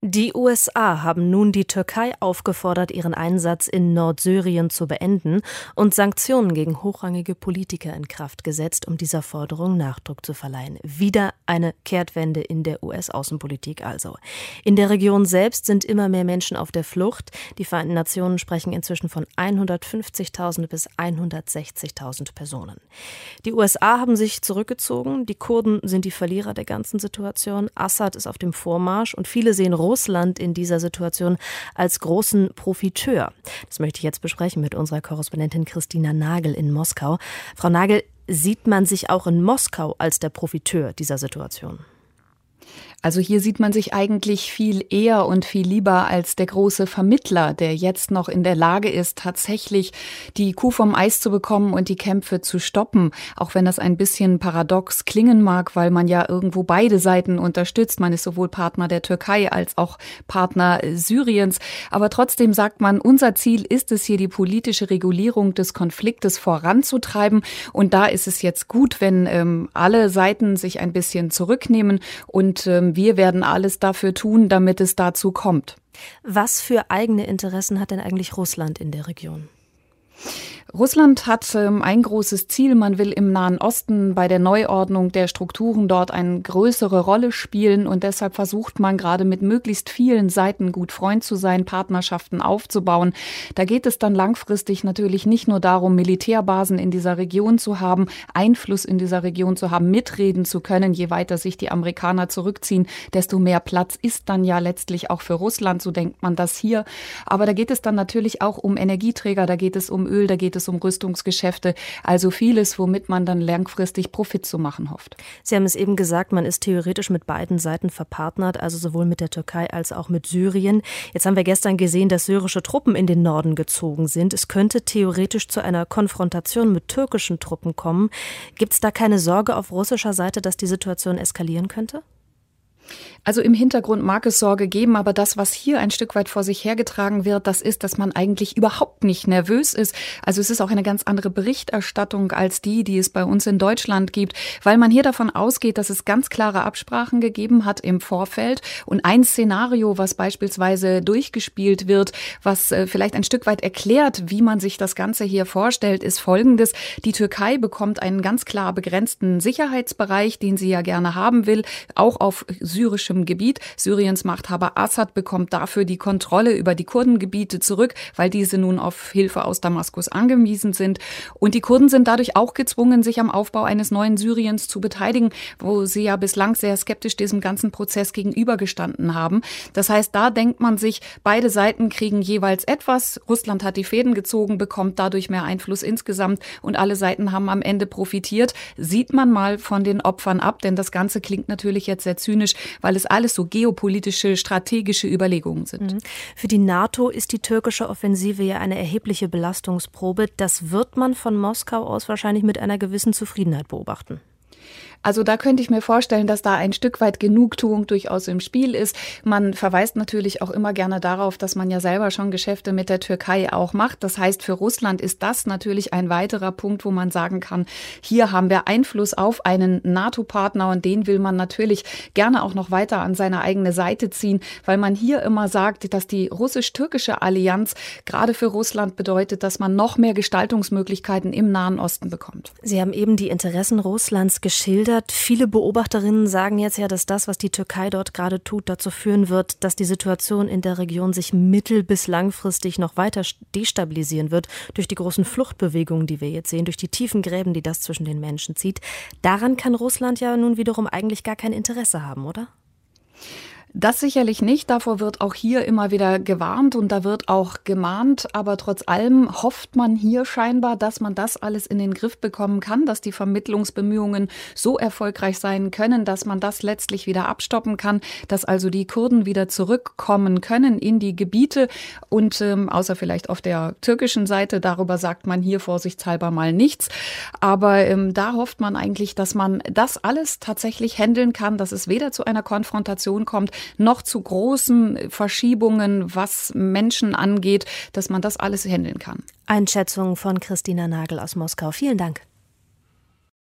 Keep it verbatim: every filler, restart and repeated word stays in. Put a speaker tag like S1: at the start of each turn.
S1: Die U S A haben nun die Türkei aufgefordert, ihren Einsatz in Nordsyrien zu beenden und Sanktionen gegen hochrangige Politiker in Kraft gesetzt, um dieser Forderung Nachdruck zu verleihen. Wieder eine Kehrtwende in der U S-Außenpolitik also. In der Region selbst sind immer mehr Menschen auf der Flucht. Die Vereinten Nationen sprechen inzwischen von hundertfünfzigtausend bis hundertsechzigtausend Personen. Die U S A haben sich zurückgezogen. Die Kurden sind die Verlierer der ganzen Situation. Assad ist auf dem Vormarsch und viele sehen Russland in dieser Situation als großen Profiteur. Das möchte ich jetzt besprechen mit unserer Korrespondentin Christina Nagel in Moskau. Frau Nagel, sieht man sich auch in Moskau als der Profiteur dieser Situation?
S2: Also hier sieht man sich eigentlich viel eher und viel lieber als der große Vermittler, der jetzt noch in der Lage ist, tatsächlich die Kuh vom Eis zu bekommen und die Kämpfe zu stoppen. Auch wenn das ein bisschen paradox klingen mag, weil man ja irgendwo beide Seiten unterstützt. Man ist sowohl Partner der Türkei als auch Partner Syriens. Aber trotzdem sagt man, unser Ziel ist es hier, die politische Regulierung des Konfliktes voranzutreiben. Und da ist es jetzt gut, wenn ähm, alle Seiten sich ein bisschen zurücknehmen und ähm, wir werden alles dafür tun, damit es dazu kommt.
S1: Was für eigene Interessen hat denn eigentlich Russland in der Region?
S2: Russland hat ähm, ein großes Ziel. Man will im Nahen Osten bei der Neuordnung der Strukturen dort eine größere Rolle spielen. Und deshalb versucht man gerade mit möglichst vielen Seiten gut Freund zu sein, Partnerschaften aufzubauen. Da geht es dann langfristig natürlich nicht nur darum, Militärbasen in dieser Region zu haben, Einfluss in dieser Region zu haben, mitreden zu können. Je weiter sich die Amerikaner zurückziehen, desto mehr Platz ist dann ja letztlich auch für Russland. So denkt man das hier. Aber da geht es dann natürlich auch um Energieträger, da geht es um Öl, da geht es um Rüstungsgeschäfte, also vieles, womit man dann langfristig Profit zu machen hofft.
S1: Sie haben es eben gesagt, man ist theoretisch mit beiden Seiten verpartnert, also sowohl mit der Türkei als auch mit Syrien. Jetzt haben wir gestern gesehen, dass syrische Truppen in den Norden gezogen sind. Es könnte theoretisch zu einer Konfrontation mit türkischen Truppen kommen. Gibt es da keine Sorge auf russischer Seite, dass die Situation eskalieren könnte?
S2: Also im Hintergrund mag es Sorge geben, aber das, was hier ein Stück weit vor sich hergetragen wird, das ist, dass man eigentlich überhaupt nicht nervös ist. Also es ist auch eine ganz andere Berichterstattung als die, die es bei uns in Deutschland gibt, weil man hier davon ausgeht, dass es ganz klare Absprachen gegeben hat im Vorfeld. Und ein Szenario, was beispielsweise durchgespielt wird, was äh, vielleicht ein Stück weit erklärt, wie man sich das Ganze hier vorstellt, ist Folgendes. Die Türkei bekommt einen ganz klar begrenzten Sicherheitsbereich, den sie ja gerne haben will, auch auf syrischem Gebiet. Syriens Machthaber Assad bekommt dafür die Kontrolle über die Kurdengebiete zurück, weil diese nun auf Hilfe aus Damaskus angewiesen sind. Und die Kurden sind dadurch auch gezwungen, sich am Aufbau eines neuen Syriens zu beteiligen, wo sie ja bislang sehr skeptisch diesem ganzen Prozess gegenübergestanden haben. Das heißt, da denkt man sich, beide Seiten kriegen jeweils etwas. Russland hat die Fäden gezogen, bekommt dadurch mehr Einfluss insgesamt und alle Seiten haben am Ende profitiert. Sieht man mal von den Opfern ab, denn das Ganze klingt natürlich jetzt sehr zynisch, weil es alles so geopolitische, strategische Überlegungen sind.
S1: Für die NATO ist die türkische Offensive ja eine erhebliche Belastungsprobe. Das wird man von Moskau aus wahrscheinlich mit einer gewissen Zufriedenheit beobachten.
S2: Also da könnte ich mir vorstellen, dass da ein Stück weit Genugtuung durchaus im Spiel ist. Man verweist natürlich auch immer gerne darauf, dass man ja selber schon Geschäfte mit der Türkei auch macht. Das heißt, für Russland ist das natürlich ein weiterer Punkt, wo man sagen kann, hier haben wir Einfluss auf einen NATO-Partner und den will man natürlich gerne auch noch weiter an seine eigene Seite ziehen, weil man hier immer sagt, dass die russisch-türkische Allianz gerade für Russland bedeutet, dass man noch mehr Gestaltungsmöglichkeiten im Nahen Osten bekommt.
S1: Sie haben eben die Interessen Russlands geschildert. Viele Beobachterinnen sagen jetzt ja, dass das, was die Türkei dort gerade tut, dazu führen wird, dass die Situation in der Region sich mittel- bis langfristig noch weiter destabilisieren wird, durch die großen Fluchtbewegungen, die wir jetzt sehen, durch die tiefen Gräben, die das zwischen den Menschen zieht. Daran kann Russland ja nun wiederum eigentlich gar kein Interesse haben, oder?
S2: Das sicherlich nicht. Davor wird auch hier immer wieder gewarnt und da wird auch gemahnt. Aber trotz allem hofft man hier scheinbar, dass man das alles in den Griff bekommen kann, dass die Vermittlungsbemühungen so erfolgreich sein können, dass man das letztlich wieder abstoppen kann, dass also die Kurden wieder zurückkommen können in die Gebiete. Und ähm, außer vielleicht auf der türkischen Seite, darüber sagt man hier vorsichtshalber mal nichts. Aber ähm, da hofft man eigentlich, dass man das alles tatsächlich handeln kann, dass es weder zu einer Konfrontation kommt, noch zu großen Verschiebungen, was Menschen angeht, dass man das alles handeln kann.
S1: Einschätzung von Christina Nagel aus Moskau. Vielen Dank.